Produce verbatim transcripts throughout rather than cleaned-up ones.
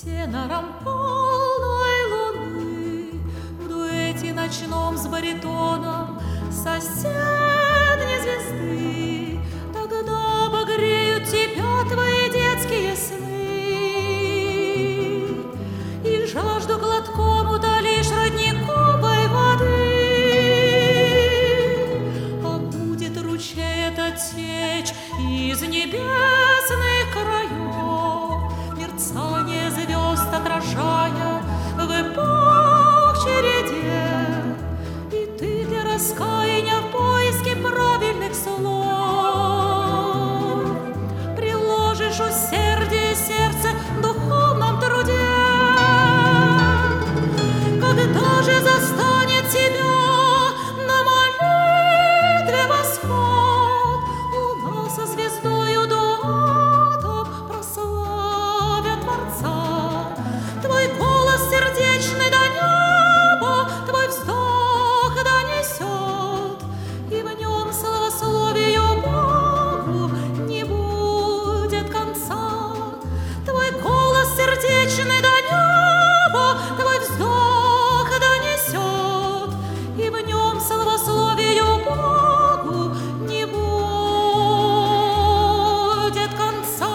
тенором полной луны в дуэте ночном с баритоном соседней звезды. Тогда обогреют тебя твои детские сны, и жажду глотком утолишь родниковой воды. А будет ручей этот течь из небесных краев, мерцание звезд отражая в эпох череде. И ты для раскаяния в поиске правильных слов приложишь усердие сердце в духовном труде. Когда же застанет тебя на молитве восход, луна со звездою дуэтом прославят Творца. Твой голос сердечный до неба, твой вздох донесет, и в нем славословию Богу не будет конца. Твой голос сердечный до неба, твой вздох донесет, и в нем славословию Богу не будет конца.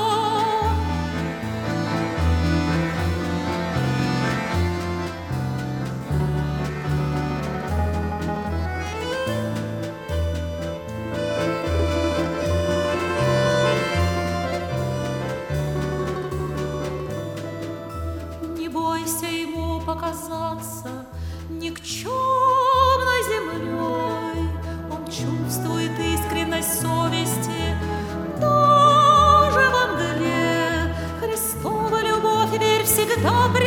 Не бойся ему показаться никчемной землей, он чувствует искренность совести даже во мгле. Христова любовь, верь, всегда